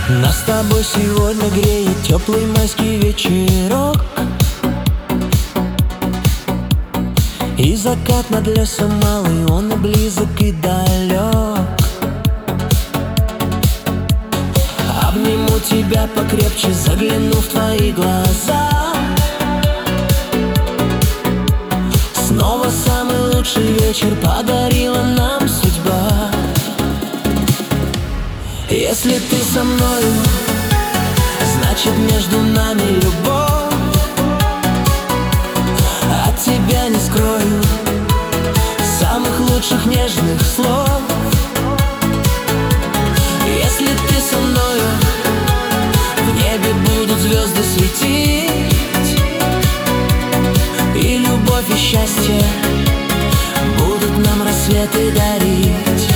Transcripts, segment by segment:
Нас с тобой сегодня греет теплый майский вечерок, и закат над лесом малый, он и близок, и далек. Обниму тебя покрепче, загляну в твои глаза. Снова самый лучший вечер подарила нам судьба. Если ты со мною, значит между нами любовь. От тебя не скрою самых лучших нежных слов. Если ты со мною, в небе будут звезды светить, и любовь, и счастье будут нам рассветы дарить.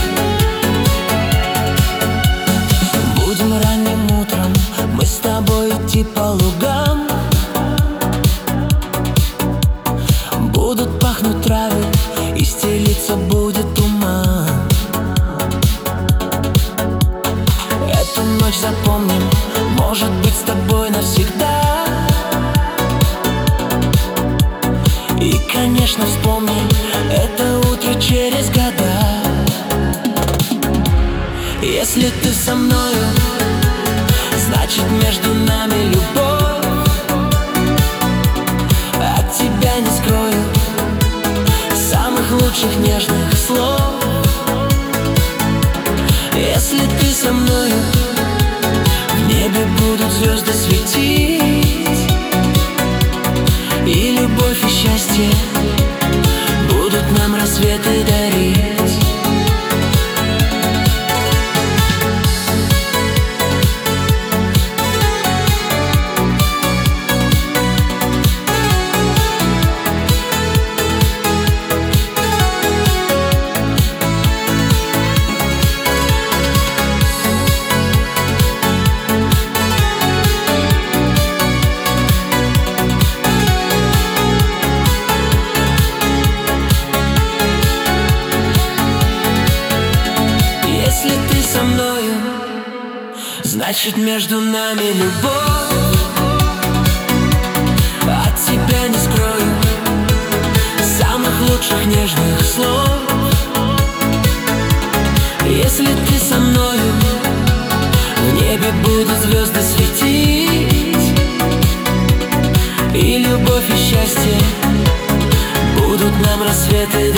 Будем ранним утром мы с тобой идти по лугам. Будут пахнуть травы, и стелиться будет туман. Эту ночь запомним, может быть, с тобой навсегда. И, конечно, вспомним это утро через года. Если ты со мною, значит между нами любовь. От тебя не скрою самых лучших нежных слов. Если ты со мною, в небе будут звезды светить, и любовь, и счастье будут нам рассветы дарить. Если ты со мною, значит между нами любовь. От тебя не скрою самых лучших нежных слов. Если ты со мною, в небе будут звезды светить, и любовь, и счастье будут нам рассветы